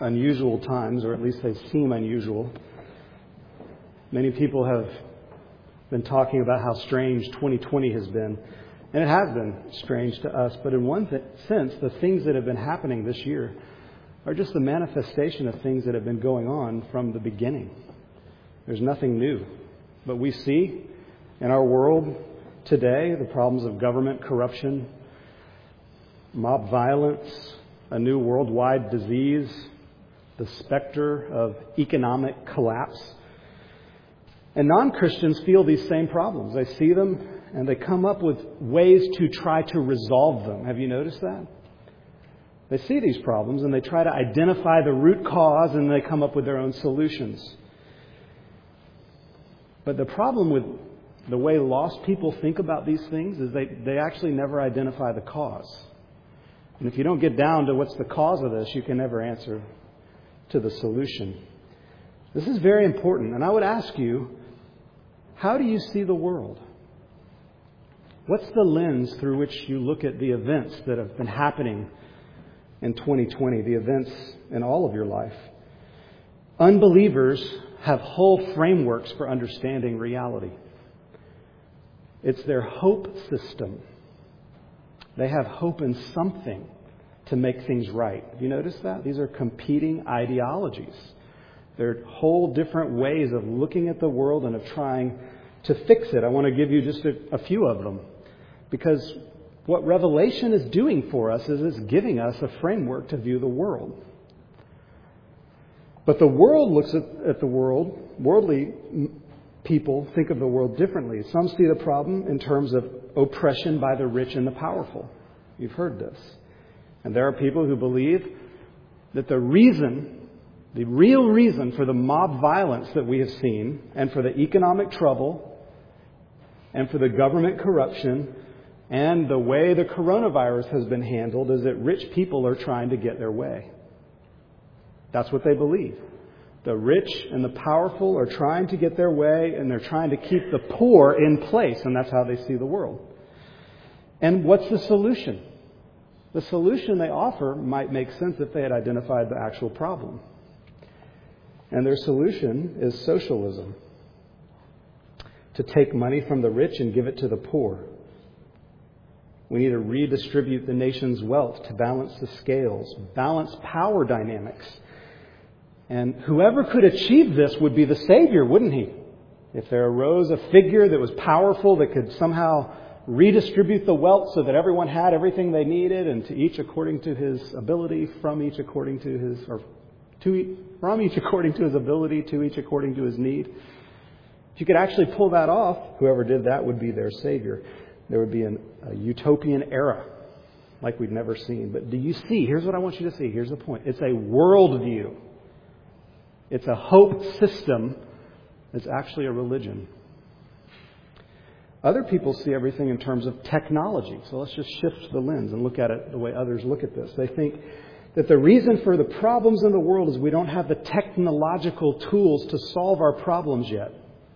unusual times, or at least they seem unusual. Many people have been talking about how strange 2020 has been. And it has been strange to us. But in one sense, the things that have been happening this year are just the manifestation of things that have been going on from the beginning. There's nothing new. But we see in our world today the problems of government corruption, mob violence, a new worldwide disease, the specter of economic collapse. And non-Christians feel these same problems. They see them and they come up with ways to try to resolve them. Have you noticed that? They see these problems and they try to identify the root cause and they come up with their own solutions. But the problem with the way lost people think about these things is they actually never identify the cause. And if you don't get down to what's the cause of this, you can never answer to the solution. This is very important. And I would ask you, how do you see the world? What's the lens through which you look at the events that have been happening in 2020, the events in all of your life? Unbelievers have whole frameworks for understanding reality. It's their hope system. They have hope in something to make things right. Have you noticed that? These are competing ideologies. They're whole different ways of looking at the world and of trying to fix it. I want to give you just a few of them. Because what Revelation is doing for us is it's giving us a framework to view the world. But the world looks at the world, worldly people think of the world differently. Some see the problem in terms of oppression by the rich and the powerful. You've heard this. And there are people who believe that the real reason for the mob violence that we have seen, and for the economic trouble, and for the government corruption, and the way the coronavirus has been handled, is that rich people are trying to get their way. That's what they believe. The rich and the powerful are trying to get their way, and they're trying to keep the poor in place, and that's how they see the world. And what's the solution? The solution they offer might make sense if they had identified the actual problem. And their solution is socialism. To take money from the rich and give it to the poor. We need to redistribute the nation's wealth to balance the scales, balance power dynamics. And whoever could achieve this would be the Savior, wouldn't he? If there arose a figure that was powerful, that could somehow redistribute the wealth so that everyone had everything they needed, and to each according to his ability, from each according to his, from each according to his ability, to each according to his need. If you could actually pull that off, whoever did that would be their Savior. There would be a utopian era like we've never seen. But do you see? Here's what I want you to see. Here's the point. It's a worldview. It's a hope system. It's actually a religion. Other people see everything in terms of technology. So let's just shift the lens and look at it the way others look at this. They think that the reason for the problems in the world is we don't have the technological tools to solve our problems yet.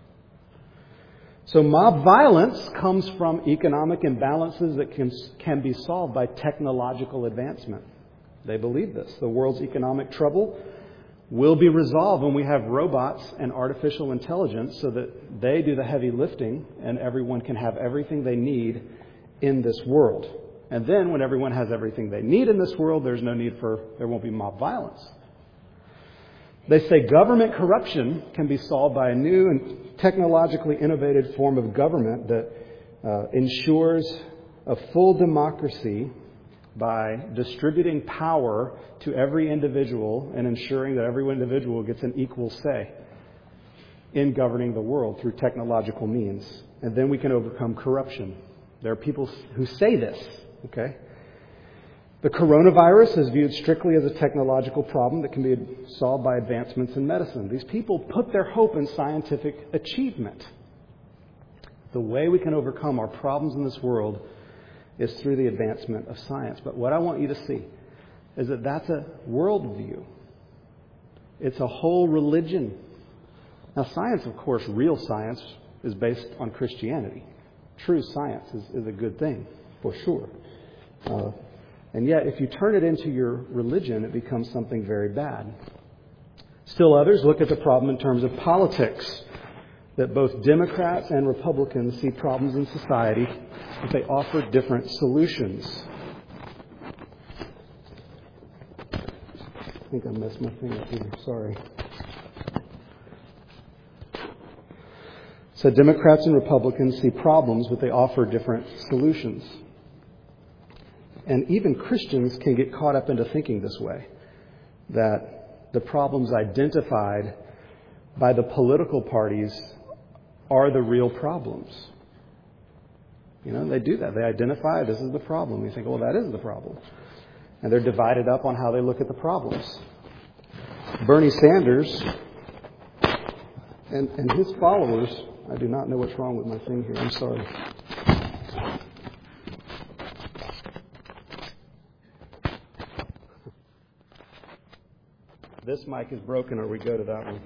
So mob violence comes from economic imbalances that can be solved by technological advancement. They believe this. The world's economic trouble will be resolved when we have robots and artificial intelligence so that they do the heavy lifting and everyone can have everything they need in this world. And then when everyone has everything they need in this world, there won't be mob violence. They say government corruption can be solved by a new and technologically innovative form of government that ensures a full democracy by distributing power to every individual and ensuring that every individual gets an equal say in governing the world through technological means. And then we can overcome corruption. There are people who say this, okay? The coronavirus is viewed strictly as a technological problem that can be solved by advancements in medicine. These people put their hope in scientific achievement. The way we can overcome our problems in this world is through the advancement of science. But what I want you to see is that that's a worldview. It's a whole religion. Now, science, of course, real science is based on Christianity. True science is a good thing, for sure. And yet, if you turn it into your religion, it becomes something very bad. Still others look at the problem in terms of politics, that both Democrats and Republicans see problems in society, but they offer different solutions. I think I messed my thing up here. Sorry. So Democrats and Republicans see problems, but they offer different solutions. And even Christians can get caught up into thinking this way, that the problems identified by the political parties are the real problems. You know, they do that. They identify, this is the problem. You think, well, that is the problem. And they're divided up on how they look at the problems. Bernie Sanders and his followers, I do not know what's wrong with my thing here. I'm sorry. This mic is broken, or we go to that one.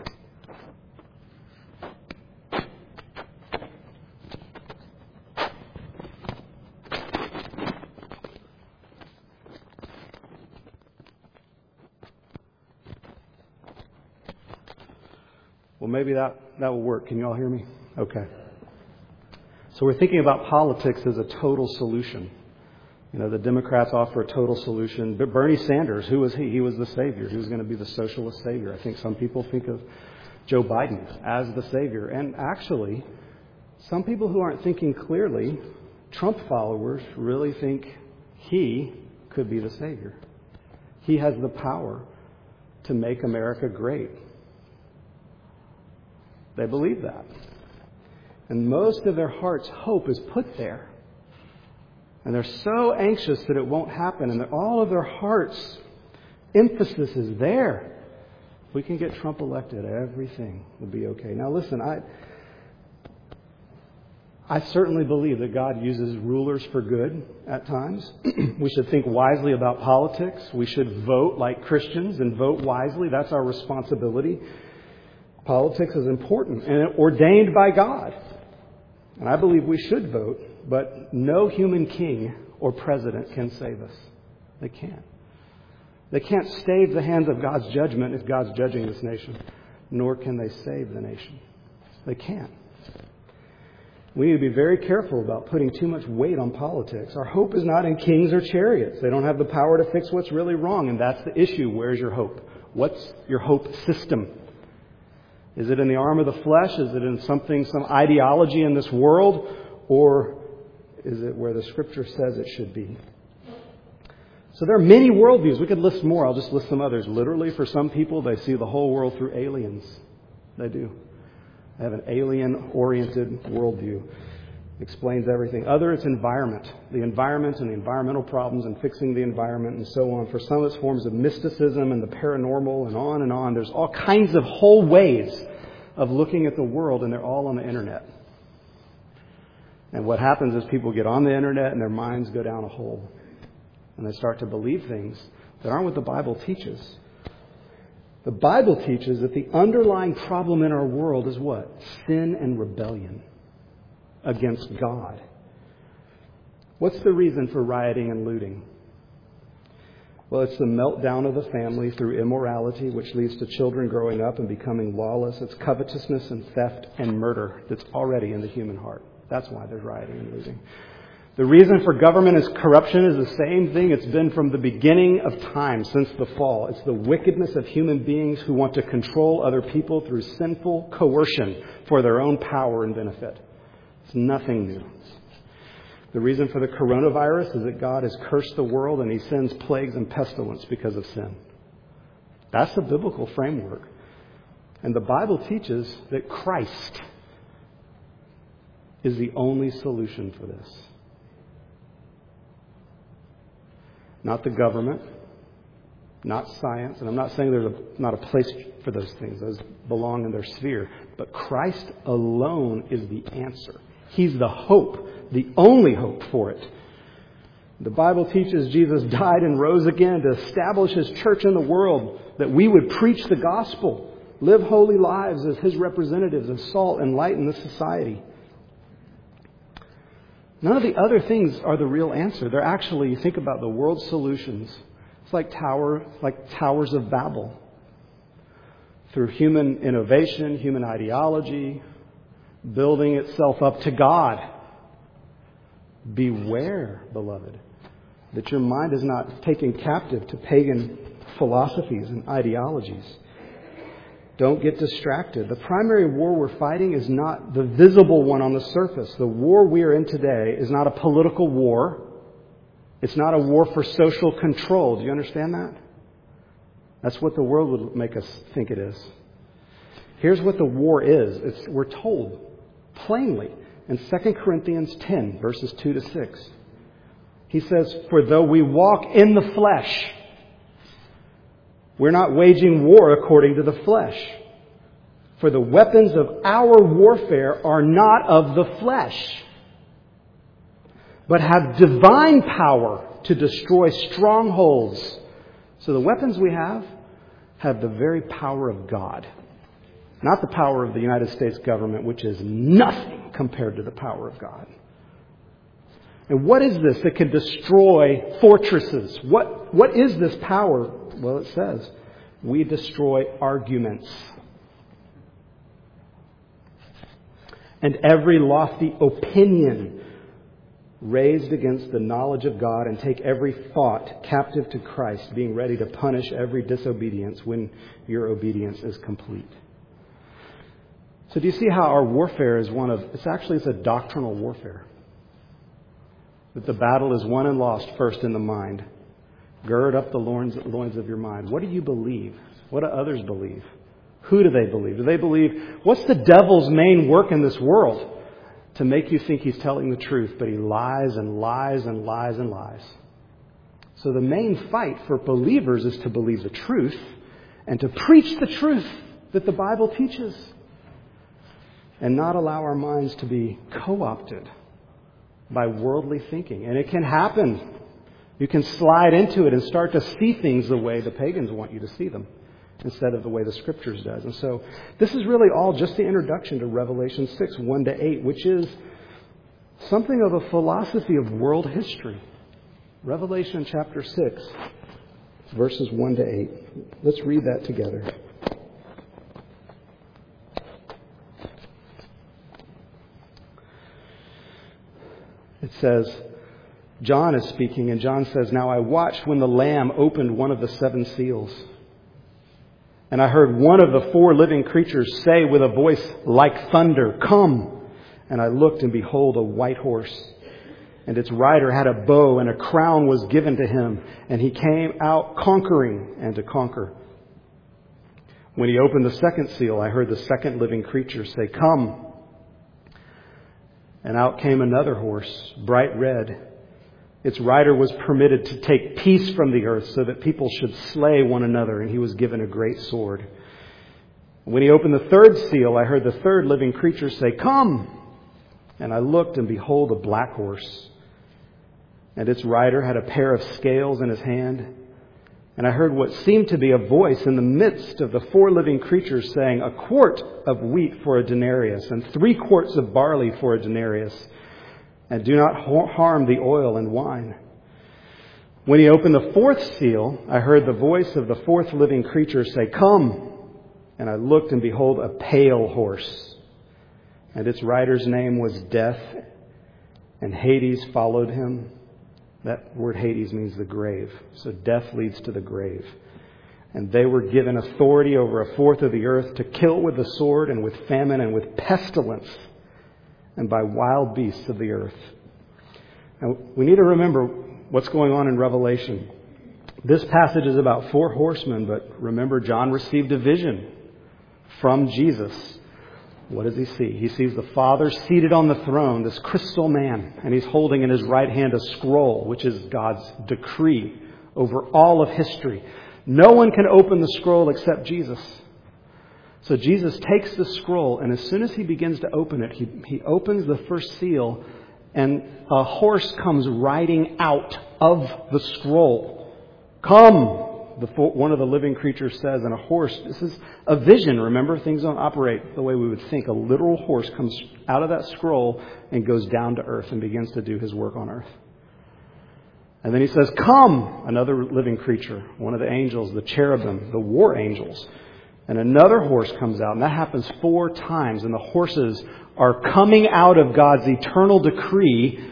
Well, maybe that will work. Can you all hear me? Okay. So we're thinking about politics as a total solution. You know, the Democrats offer a total solution. But Bernie Sanders, who was he? He was the savior. He was going to be the socialist savior. I think some people think of Joe Biden as the savior. And actually, some people who aren't thinking clearly, Trump followers, really think he could be the savior. He has the power to make America great. They believe that. And most of their heart's hope is put there. And they're so anxious that it won't happen. And that all of their heart's emphasis is there. If we can get Trump elected, everything will be okay. Now listen, I certainly believe that God uses rulers for good at times. We should think wisely about politics. We should vote like Christians and vote wisely. That's our responsibility. Politics is important and ordained by God. And I believe we should vote, but no human king or president can save us. They can't. They can't stave the hands of God's judgment if God's judging this nation, nor can they save the nation. They can't. We need to be very careful about putting too much weight on politics. Our hope is not in kings or chariots. They don't have the power to fix what's really wrong, and that's the issue. Where's your hope? What's your hope system? Is it in the arm of the flesh? Is it in some ideology in this world? Or is it where the Scripture says it should be? So there are many worldviews. We could list more. I'll just list some others. Literally, for some people, they see the whole world through aliens. They do. They have an alien-oriented worldview. Explains everything. Other, it's environment. The environment and the environmental problems and fixing the environment and so on. For some, it's forms of mysticism and the paranormal and on and on. There's all kinds of whole ways of looking at the world, and they're all on the internet. And what happens is people get on the internet and their minds go down a hole. And they start to believe things that aren't what the Bible teaches. The Bible teaches that the underlying problem in our world is what? Sin and rebellion against God. What's the reason for rioting and looting? Well, it's the meltdown of the family through immorality, which leads to children growing up and becoming lawless. It's covetousness and theft and murder that's already in the human heart. That's why there's rioting and looting. The reason for government is corruption is the same thing it's been from the beginning of time, since the fall. It's the wickedness of human beings who want to control other people through sinful coercion for their own power and benefit. It's nothing new. The reason for the coronavirus is that God has cursed the world and He sends plagues and pestilence because of sin. That's the biblical framework. And the Bible teaches that Christ is the only solution for this. Not the government, not science. And I'm not saying there's not a place for those things. Those belong in their sphere. But Christ alone is the answer. He's the hope, the only hope for it. The Bible teaches Jesus died and rose again to establish His church in the world, that we would preach the gospel, live holy lives as His representatives of salt and light in this society. None of the other things are the real answer. They're actually, you think about the world's solutions. It's like towers of Babel. Through human innovation, human ideology, building itself up to God. Beware, beloved, that your mind is not taken captive to pagan philosophies and ideologies. Don't get distracted. The primary war we're fighting is not the visible one on the surface. The war we are in today is not a political war. It's not a war for social control. Do you understand that? That's what the world would make us think it is. Here's what the war is. We're told plainly in 2 Corinthians 10, verses 2 to 6. He says, "For though we walk in the flesh," we're not waging war according to the flesh. "For the weapons of our warfare are not of the flesh, but have divine power to destroy strongholds." So the weapons we have the very power of God. Not the power of the United States government, which is nothing compared to the power of God. And what is this that can destroy fortresses? What is this power? Well, it says, we destroy arguments. And every lofty opinion raised against the knowledge of God, and take every thought captive to Christ, being ready to punish every disobedience when your obedience is complete. So do you see how our warfare is it's a doctrinal warfare. That the battle is won and lost first in the mind. Gird up the loins of your mind. What do you believe? What do others believe? Who do they believe? Do they believe, what's the devil's main work in this world? To make you think he's telling the truth, but he lies and lies and lies and lies. So the main fight for believers is to believe the truth and to preach the truth that the Bible teaches, and not allow our minds to be co-opted by worldly thinking. And it can happen. You can slide into it and start to see things the way the pagans want you to see them, instead of the way the Scriptures does. And so this is really all just the introduction to Revelation 6, 1 to 8, which is something of a philosophy of world history. Revelation chapter 6, verses 1 to 8. Let's read that together. It says, John is speaking, and John says, "Now I watched when the Lamb opened one of the 7 seals. And I heard one of the 4 living creatures say with a voice like thunder, 'Come!' And I looked, and behold, a white horse. And its rider had a bow, and a crown was given to him. And he came out conquering and to conquer. When he opened the 2nd seal, I heard the 2nd living creature say, 'Come!' And out came another horse, bright red. Its rider was permitted to take peace from the earth so that people should slay one another, and he was given a great sword. When he opened the 3rd seal, I heard the 3rd living creature say, 'Come!' And I looked, and behold, a black horse. And its rider had a pair of scales in his hand. And I heard what seemed to be a voice in the midst of the 4 living creatures saying, 'A quart of wheat for a denarius, and 3 quarts of barley for a denarius. And do not harm the oil and wine.' When he opened the 4th seal, I heard the voice of the 4th living creature say, 'Come!' And I looked, and behold, a pale horse. And its rider's name was Death, and Hades followed him." That word Hades means the grave. So death leads to the grave. "And they were given authority over 1/4 of the earth to kill with the sword and with famine and with pestilence and by wild beasts of the earth." Now, we need to remember what's going on in Revelation. This passage is about 4 horsemen, but remember, John received a vision from Jesus. What does he see? He sees the Father seated on the throne, this crystal man, and he's holding in his right hand a scroll, which is God's decree over all of history. No one can open the scroll except Jesus. So Jesus takes the scroll, and as soon as he begins to open it, he opens the 1st seal, and a horse comes riding out of the scroll. "Come!" One of the living creatures says, and a horse, this is a vision, remember? Things don't operate the way we would think. A literal horse comes out of that scroll and goes down to earth and begins to do his work on earth. And then he says, come, another living creature, one of the angels, the cherubim, the war angels. And another horse comes out, and that happens 4 times. And the horses are coming out of God's eternal decree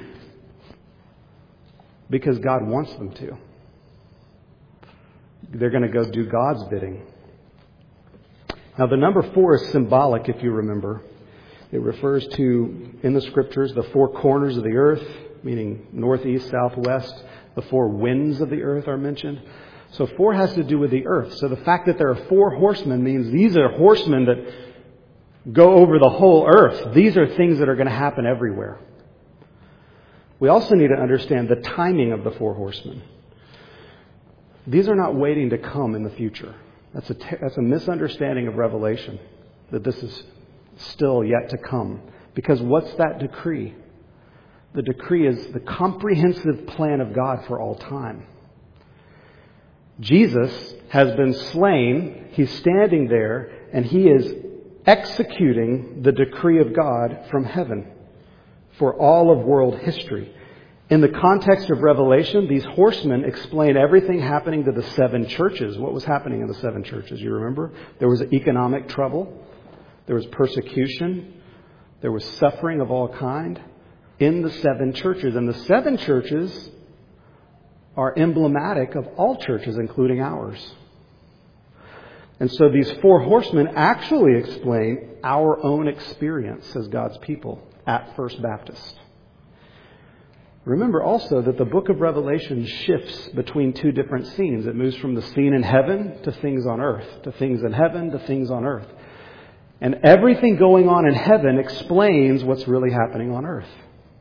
because God wants them to. They're going to go do God's bidding. Now, the number 4 is symbolic, if you remember. It refers to, in the Scriptures, the 4 corners of the earth, meaning northeast, southwest. The 4 winds of the earth are mentioned. So 4 has to do with the earth. So the fact that there are 4 horsemen means these are horsemen that go over the whole earth. These are things that are going to happen everywhere. We also need to understand the timing of the 4 horsemen. These are not waiting to come in the future. That's a misunderstanding of Revelation, that this is still yet to come. Because what's that decree? The decree is the comprehensive plan of God for all time. Jesus has been slain. He's standing there, and he is executing the decree of God from heaven for all of world history. In the context of Revelation, these horsemen explain everything happening to the 7 churches. What was happening in the 7 churches? You remember? There was economic trouble. There was persecution. There was suffering of all kind in the 7 churches. And the 7 churches are emblematic of all churches, including ours. And so these 4 horsemen actually explain our own experience as God's people at First Baptist. Remember also that the book of Revelation shifts between 2 different scenes. It moves from the scene in heaven to things on earth, to things in heaven to things on earth. And everything going on in heaven explains what's really happening on earth.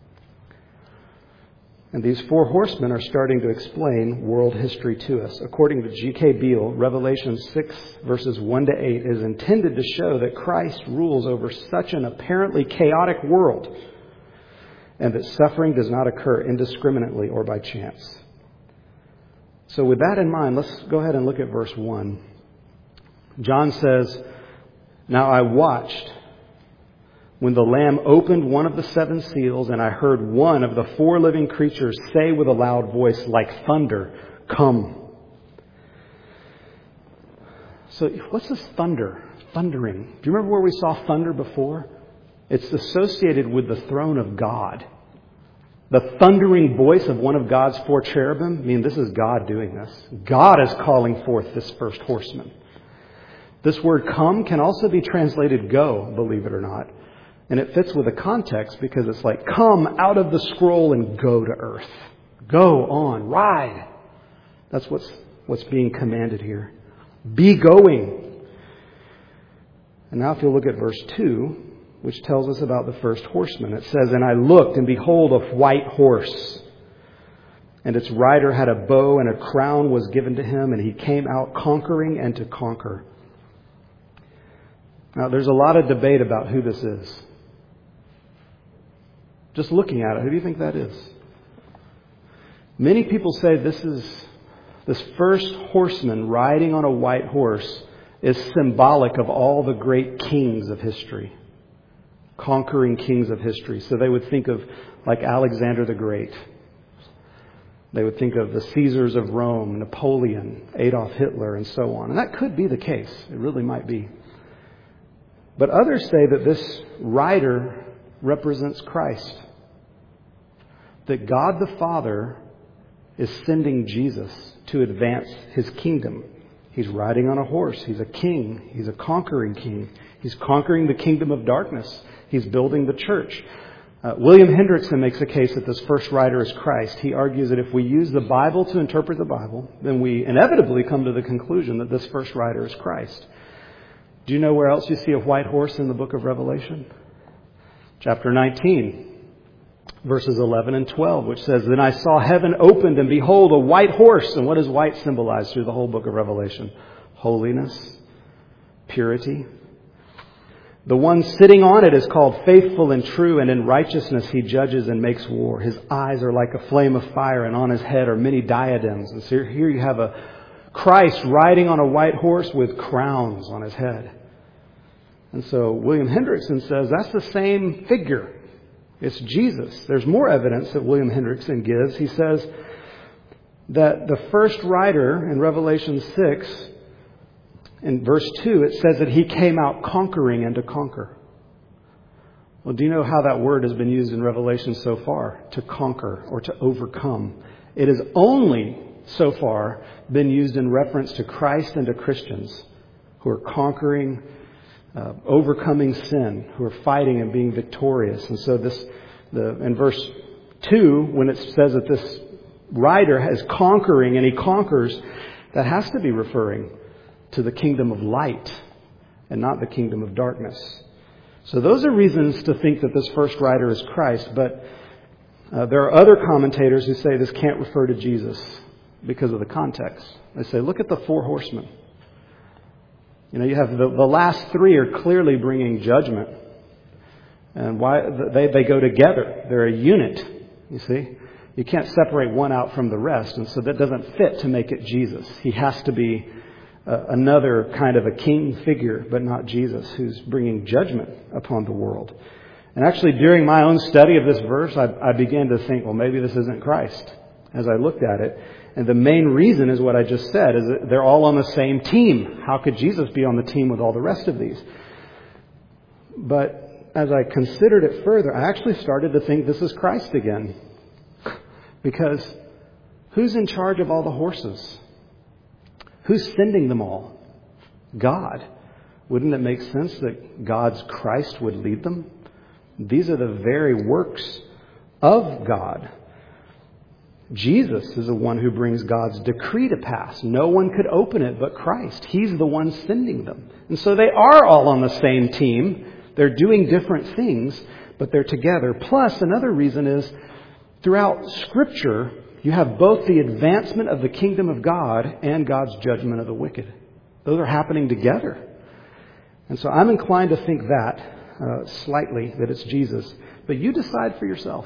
And these 4 horsemen are starting to explain world history to us. According to G.K. Beale, Revelation 6 verses 1 to 8 is intended to show that Christ rules over such an apparently chaotic world, and that suffering does not occur indiscriminately or by chance. So with that in mind, let's go ahead and look at verse 1. John says, "Now I watched when the Lamb opened one of the 7 seals, and I heard one of the 4 living creatures say with a loud voice like thunder, 'Come.'" So what's this thunder? Thundering. Do you remember where we saw thunder before? It's associated with the throne of God. The thundering voice of one of God's 4 cherubim, this is God doing this. God is calling forth this first horseman. This word come can also be translated go, believe it or not. And it fits with the context because it's like, come out of the scroll and go to earth. Go on, ride. That's what's being commanded here. Be going. And now if you look at verse 2, which tells us about the first horseman, it says, "And I looked, and behold, a white horse. And its rider had a bow, and a crown was given to him, and he came out conquering and to conquer." Now, there's a lot of debate about who this is. Just looking at it, who do you think that is? Many people say this first horseman riding on a white horse is symbolic of all the great kings of history, conquering kings of history. So they would think of like Alexander the Great. They would think of the Caesars of Rome, Napoleon, Adolf Hitler, and so on. And that could be the case. It really might be. But others say that this rider represents Christ. That God the Father is sending Jesus to advance his kingdom. He's riding on a horse. He's a king. He's a conquering king. He's conquering the kingdom of darkness. He's building the church. William Hendrickson makes a case that this first rider is Christ. He argues that if we use the Bible to interpret the Bible, then we inevitably come to the conclusion that this first rider is Christ. Do you know where else you see a white horse in the book of Revelation? Chapter 19, verses 11 and 12, which says, "Then I saw heaven opened, and behold, a white horse." And what does white symbolize through the whole book of Revelation? Holiness, purity. "The one sitting on it is called Faithful and True, and in righteousness he judges and makes war. His eyes are like a flame of fire, and on his head are many diadems." And so here you have a Christ riding on a white horse with crowns on his head. And so William Hendrickson says that's the same figure. It's Jesus. There's more evidence that William Hendrickson gives. He says that the first rider in Revelation 6, in verse 2, it says that he came out conquering and to conquer. Well, do you know how that word has been used in Revelation so far? To conquer or to overcome. It has only so far been used in reference to Christ and to Christians who are conquering, overcoming sin, who are fighting and being victorious. And so in verse 2, when it says that this rider is conquering and he conquers, that has to be referring to the kingdom of light and not the kingdom of darkness. So those are reasons to think that this first rider is Christ, but there are other commentators who say this can't refer to Jesus because of the context. They say, look at the four horsemen. You have the last three are clearly bringing judgment. And why they go together. They're a unit, you see. You can't separate one out from the rest, and so that doesn't fit to make it Jesus. He has to be another kind of a king figure, but not Jesus, who's bringing judgment upon the world. And actually, during my own study of this verse, I began to think, well, maybe this isn't Christ, as I looked at it. And the main reason is what I just said, is that they're all on the same team. How could Jesus be on the team with all the rest of these? But as I considered it further, I actually started to think this is Christ again. Because who's in charge of all the horses? Who's sending them all? God. Wouldn't it make sense that God's Christ would lead them? These are the very works of God. Jesus is the one who brings God's decree to pass. No one could open it but Christ. He's the one sending them. And so they are all on the same team. They're doing different things, but they're together. Plus, another reason is throughout Scripture, you have both the advancement of the kingdom of God and God's judgment of the wicked. Those are happening together. And so I'm inclined to think that slightly, that it's Jesus. But you decide for yourself.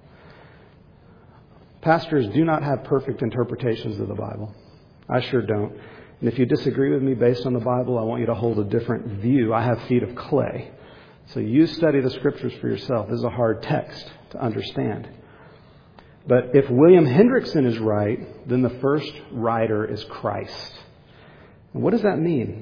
Pastors do not have perfect interpretations of the Bible. I sure don't. And if you disagree with me based on the Bible, I want you to hold a different view. I have feet of clay. So you study the Scriptures for yourself. This is a hard text to understand. But if William Hendrickson is right, then the first rider is Christ. And what does that mean?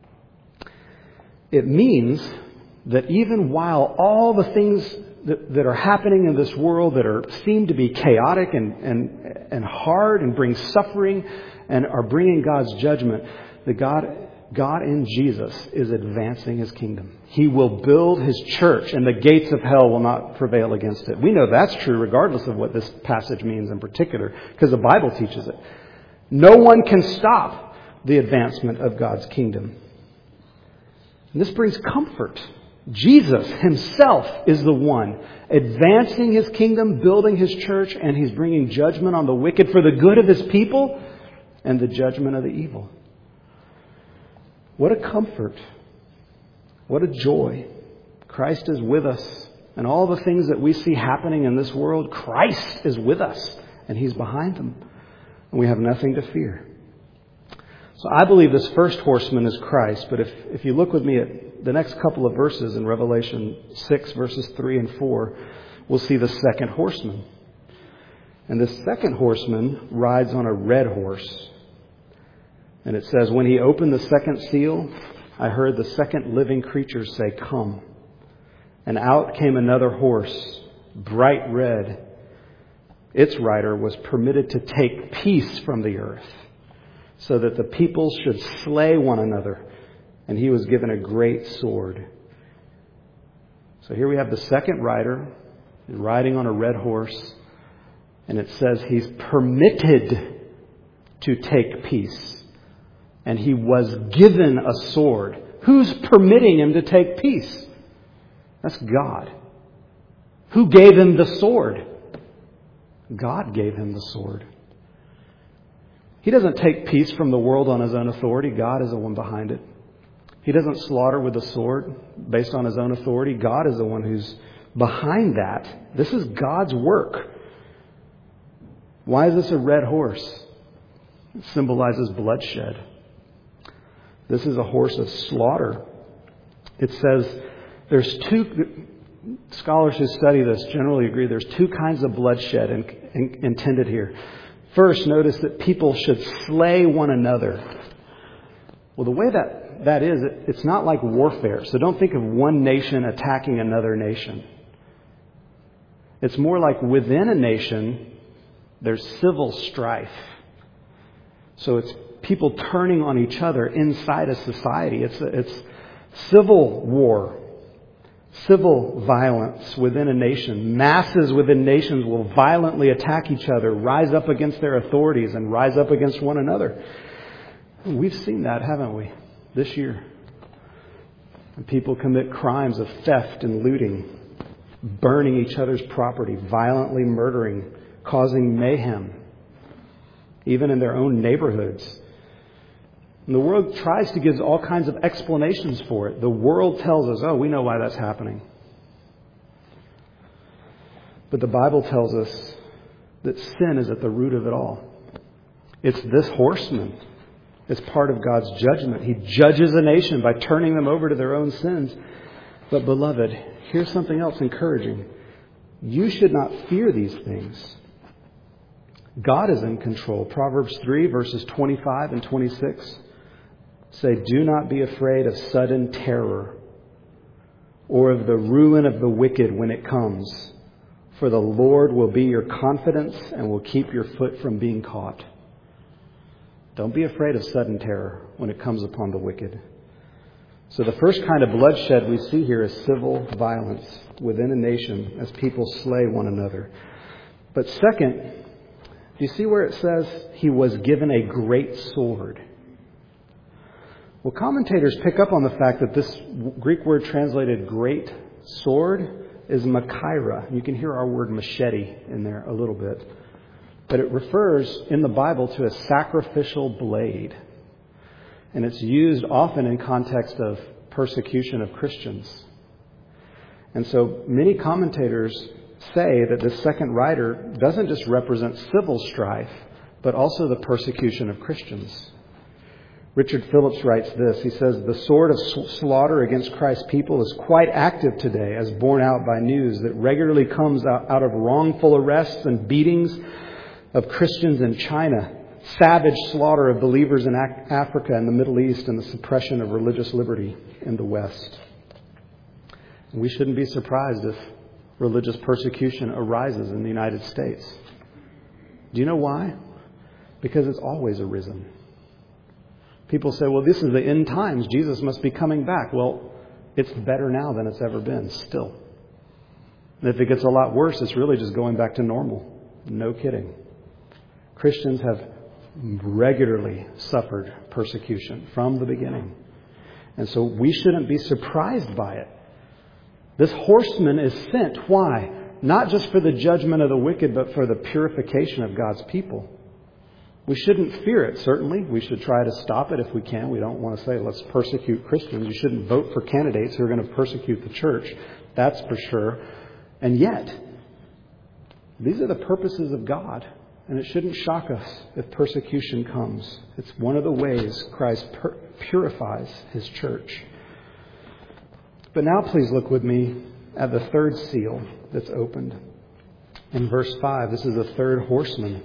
It means that even while all the things that are happening in this world that seem to be chaotic and hard and bring suffering and are bringing God's judgment, that God in Jesus is advancing His kingdom. He will build His church, and the gates of hell will not prevail against it. We know that's true regardless of what this passage means in particular, because the Bible teaches it. No one can stop the advancement of God's kingdom. And this brings comfort. Jesus Himself is the one advancing His kingdom, building His church, and He's bringing judgment on the wicked for the good of His people and the judgment of the evil. What a comfort. What a joy. Christ is with us. And all the things that we see happening in this world, Christ is with us. And He's behind them. And we have nothing to fear. So I believe this first horseman is Christ. But if you look with me at the next couple of verses in Revelation 6, verses 3 and 4, we'll see the second horseman. And this second horseman rides on a red horse. And it says, when he opened the second seal, I heard the second living creature say, "Come." And out came another horse, bright red. Its rider was permitted to take peace from the earth, so that the peoples should slay one another. And he was given a great sword. So here we have the second rider riding on a red horse. And it says he's permitted to take peace. And he was given a sword. Who's permitting him to take peace? That's God. Who gave him the sword? God gave him the sword. He doesn't take peace from the world on His own authority. God is the one behind it. He doesn't slaughter with a sword based on His own authority. God is the one who's behind that. This is God's work. Why is this a red horse? It symbolizes bloodshed. This is a horse of slaughter. It says there's two, scholars who study this generally agree there's two kinds of bloodshed intended here. First, notice that people should slay one another. Well, the way that is, it's not like warfare. So don't think of one nation attacking another nation. It's more like within a nation, there's civil strife. So it's people turning on each other inside a society. It's civil war, civil violence within a nation. Masses within nations will violently attack each other, rise up against their authorities, and rise up against one another. We've seen that, haven't we, this year? And people commit crimes of theft and looting, burning each other's property, violently murdering, causing mayhem, even in their own neighborhoods. And the world tries to give all kinds of explanations for it. The world tells us, oh, we know why that's happening. But the Bible tells us that sin is at the root of it all. It's this horseman. It's part of God's judgment. He judges a nation by turning them over to their own sins. But beloved, here's something else encouraging. You should not fear these things. God is in control. Proverbs 3 verses 25 and 26 say, do not be afraid of sudden terror or of the ruin of the wicked when it comes. For the Lord will be your confidence and will keep your foot from being caught. Don't be afraid of sudden terror when it comes upon the wicked. So the first kind of bloodshed we see here is civil violence within a nation as people slay one another. But second, do you see where it says he was given a great sword? Well, commentators pick up on the fact that this Greek word translated great sword is machaira. You can hear our word machete in there a little bit. But it refers in the Bible to a sacrificial blade. And it's used often in context of persecution of Christians. And so many commentators say that this second rider doesn't just represent civil strife, but also the persecution of Christians. Richard Phillips writes this. He says, the sword of slaughter against Christ's people is quite active today, as borne out by news that regularly comes out of wrongful arrests and beatings of Christians in China, savage slaughter of believers in Africa and the Middle East, and the suppression of religious liberty in the West. And we shouldn't be surprised if religious persecution arises in the United States. Do you know why? Because it's always arisen. People say, well, this is the end times. Jesus must be coming back. Well, it's better now than it's ever been, still. And if it gets a lot worse, it's really just going back to normal. No kidding. Christians have regularly suffered persecution from the beginning. And so we shouldn't be surprised by it. This horseman is sent. Why? Not just for the judgment of the wicked, but for the purification of God's people. We shouldn't fear it, certainly. We should try to stop it if we can. We don't want to say, let's persecute Christians. You shouldn't vote for candidates who are going to persecute the church. That's for sure. And yet, these are the purposes of God. And it shouldn't shock us if persecution comes. It's one of the ways Christ purifies His church. But now please look with me at the third seal that's opened. In verse 5, this is the third horseman.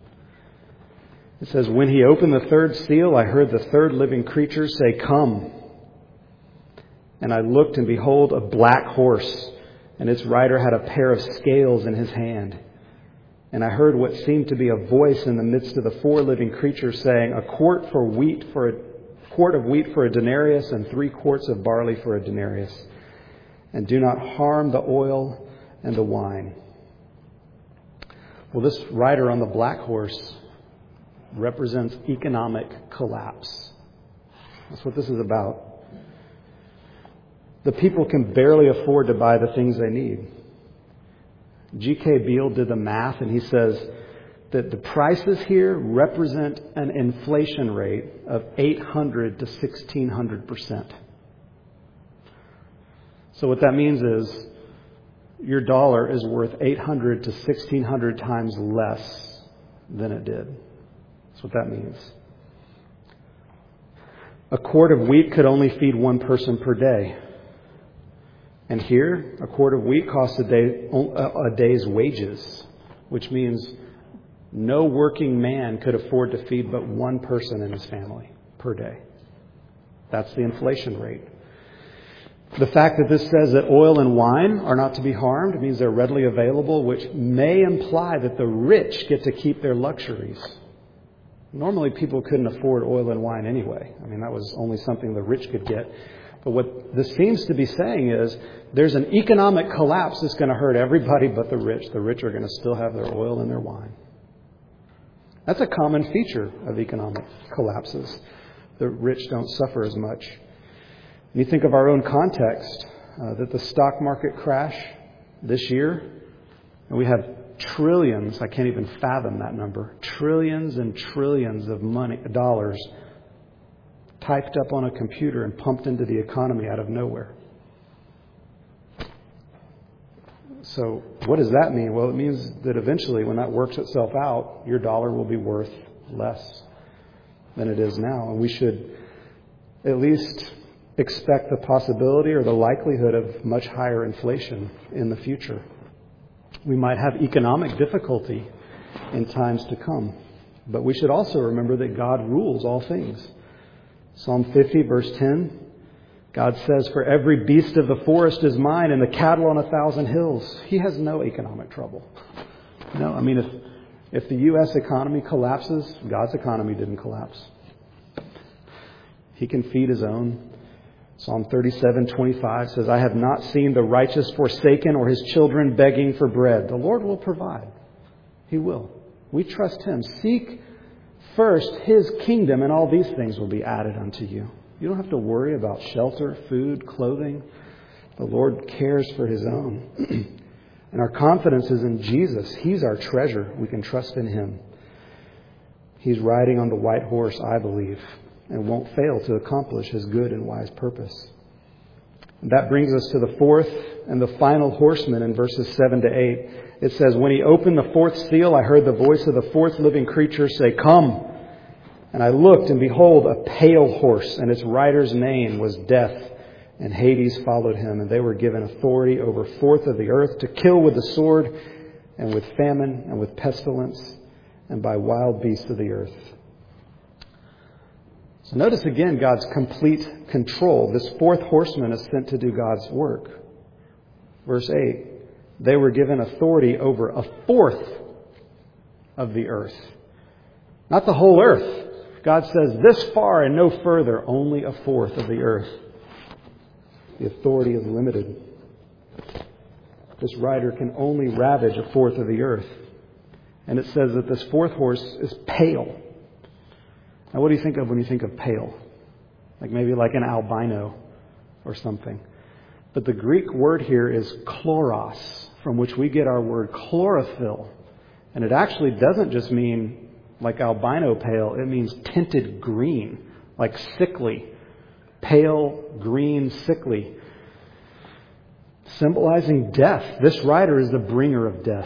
It says, when he opened the third seal, I heard the third living creature say, come. And I looked, and behold, a black horse, and its rider had a pair of scales in his hand. And I heard what seemed to be a voice in the midst of the four living creatures saying, a quart of wheat for a denarius, and 3 quarts of barley for a denarius. And do not harm the oil and the wine. Well, this rider on the black horse represents economic collapse. That's what this is about. The people can barely afford to buy the things they need. G.K. Beale did the math, and he says that the prices here represent an inflation rate of 800 to 1,600%. So what that means is your dollar is worth 800 to 1,600 times less than it did. That's what that means. A quart of wheat could only feed one person per day. And here, a quart of wheat costs a day's wages, which means no working man could afford to feed but one person in his family per day. That's the inflation rate. The fact that this says that oil and wine are not to be harmed means they're readily available, which may imply that the rich get to keep their luxuries. Normally, people couldn't afford oil and wine anyway. I mean, that was only something the rich could get. But what this seems to be saying is there's an economic collapse that's going to hurt everybody but the rich. The rich are going to still have their oil and their wine. That's a common feature of economic collapses. The rich don't suffer as much. And you think of our own context, that the stock market crash this year, and we have trillions, I can't even fathom that number, trillions and trillions of dollars typed up on a computer and pumped into the economy out of nowhere. So what does that mean? Well, it means that eventually when that works itself out, your dollar will be worth less than it is now. And we should at least expect the possibility or the likelihood of much higher inflation in the future. We might have economic difficulty in times to come. But we should also remember that God rules all things. Psalm 50, verse 10, God says, "For every beast of the forest is mine, and the cattle on 1,000 hills." He has no economic trouble. No, I mean, if the U.S. economy collapses, God's economy didn't collapse. He can feed his own. Psalm 37:25 says, "I have not seen the righteous forsaken or his children begging for bread." The Lord will provide. He will. We trust him. Seek first his kingdom, and all these things will be added unto you. You don't have to worry about shelter, food, clothing. The Lord cares for his own. And our confidence is in Jesus. He's our treasure. We can trust in him. He's riding on the white horse, I believe, and won't fail to accomplish his good and wise purpose. And that brings us to the fourth and the final horseman in verses 7 to 8. It says, "When he opened the fourth seal, I heard the voice of the fourth living creature say, 'Come.' And I looked, and behold, a pale horse, and its rider's name was Death, and Hades followed him. And they were given authority over a fourth of the earth to kill with the sword, and with famine, and with pestilence, and by wild beasts of the earth." So notice again God's complete control. This fourth horseman is sent to do God's work. Verse 8, they were given authority over a fourth of the earth. Not the whole earth. God says this far and no further, only a fourth of the earth. The authority is limited. This rider can only ravage a fourth of the earth. And it says that this fourth horse is pale. Now, what do you think of when you think of pale? Maybe like an albino or something. But the Greek word here is chloros, from which we get our word chlorophyll. And it actually doesn't just mean like albino pale. It means tinted green, like sickly. Pale, green, sickly. Symbolizing death. This rider is the bringer of death.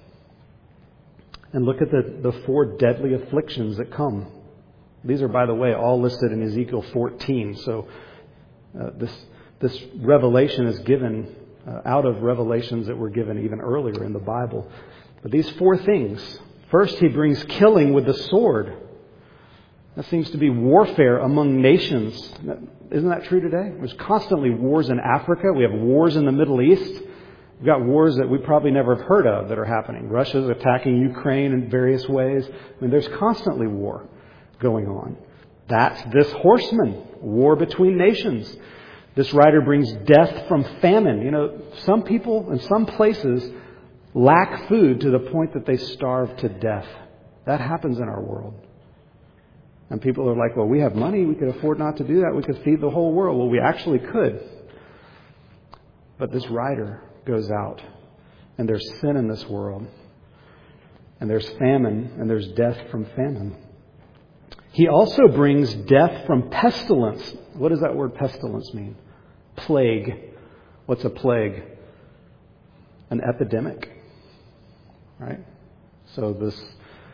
And look at the four deadly afflictions that come. These are, by the way, all listed in Ezekiel 14. So this revelation is given out of revelations that were given even earlier in the Bible. But these four things. First, he brings killing with the sword. That seems to be warfare among nations. Isn't that true today? There's constantly wars in Africa. We have wars in the Middle East. We've got wars that we probably never have heard of that are happening. Russia's attacking Ukraine in various ways. I mean, there's constantly war going on. That's this horseman, war between nations. This rider brings death from famine. You know, some people in some places lack food to the point that they starve to death. That happens in our world. And people are like, well, we have money. We could afford not to do that. We could feed the whole world. Well, we actually could. But this rider goes out, and there's sin in this world, and there's famine, and there's death from famine. He also brings death from pestilence. What does that word pestilence mean? Plague. What's a plague? An epidemic. Right? So this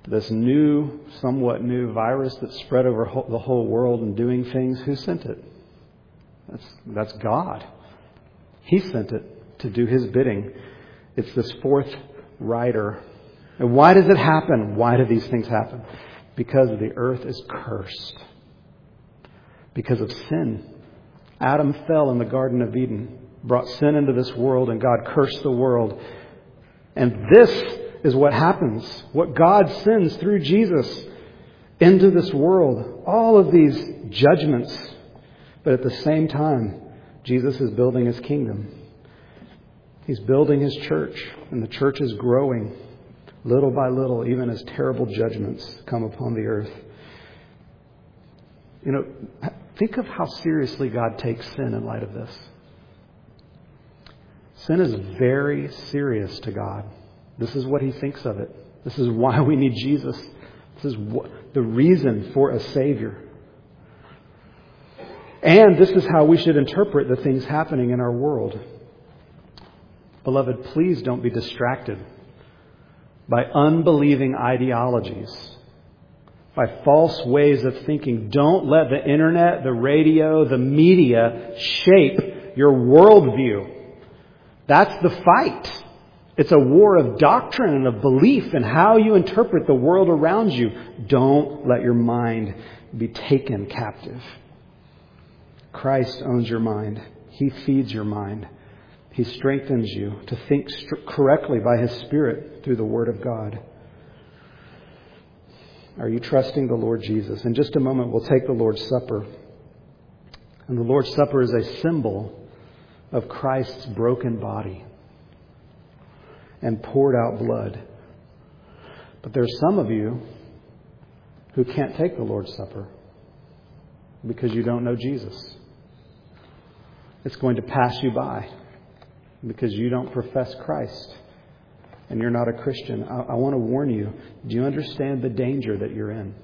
this new, somewhat new virus that spread over the whole world and doing things, who sent it? That's God. He sent it to do His bidding. It's this fourth rider. And why does it happen? Why do these things happen? Because the earth is cursed. Because of sin. Adam fell in the Garden of Eden, brought sin into this world, and God cursed the world. And this is what happens. What God sends through Jesus into this world. All of these judgments. But at the same time, Jesus is building His kingdom. He's building His church. And the church is growing little by little, even as terrible judgments come upon the earth. You know, think of how seriously God takes sin in light of this. Sin is very serious to God. This is what He thinks of it. This is why we need Jesus. This is the reason for a Savior. And this is how we should interpret the things happening in our world. Beloved, please don't be distracted by unbelieving ideologies, by false ways of thinking. Don't let the internet, the radio, the media shape your worldview. That's the fight. It's a war of doctrine and of belief and how you interpret the world around you. Don't let your mind be taken captive. Christ owns your mind. He feeds your mind. He strengthens you to think correctly by His Spirit through the Word of God. Are you trusting the Lord Jesus? In just a moment, we'll take the Lord's Supper. And the Lord's Supper is a symbol of Christ's broken body and poured out blood. But there's some of you who can't take the Lord's Supper because you don't know Jesus. It's going to pass you by because you don't profess Christ and you're not a Christian. I want to warn you. Do you understand the danger that you're in?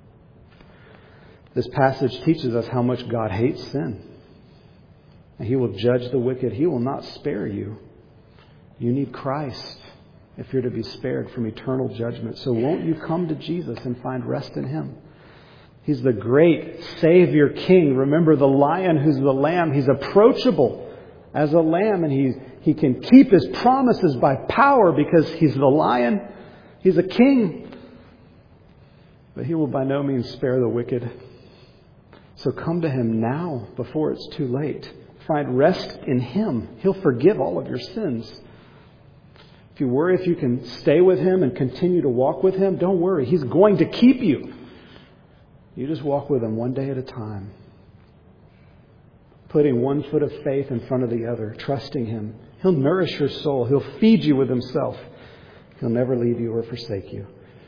This passage teaches us how much God hates sin. And He will judge the wicked. He will not spare you. You need Christ if you're to be spared from eternal judgment. So won't you come to Jesus and find rest in Him? He's the great Savior King. Remember the lion who's the lamb. He's approachable as a lamb, and he can keep His promises by power because He's the lion. He's a king. But He will by no means spare the wicked. So come to Him now before it's too late. Find rest in Him. He'll forgive all of your sins. If you worry if you can stay with Him and continue to walk with Him, don't worry. He's going to keep you. You just walk with Him one day at a time. Putting one foot of faith in front of the other. Trusting Him. He'll nourish your soul. He'll feed you with Himself. He'll never leave you or forsake you.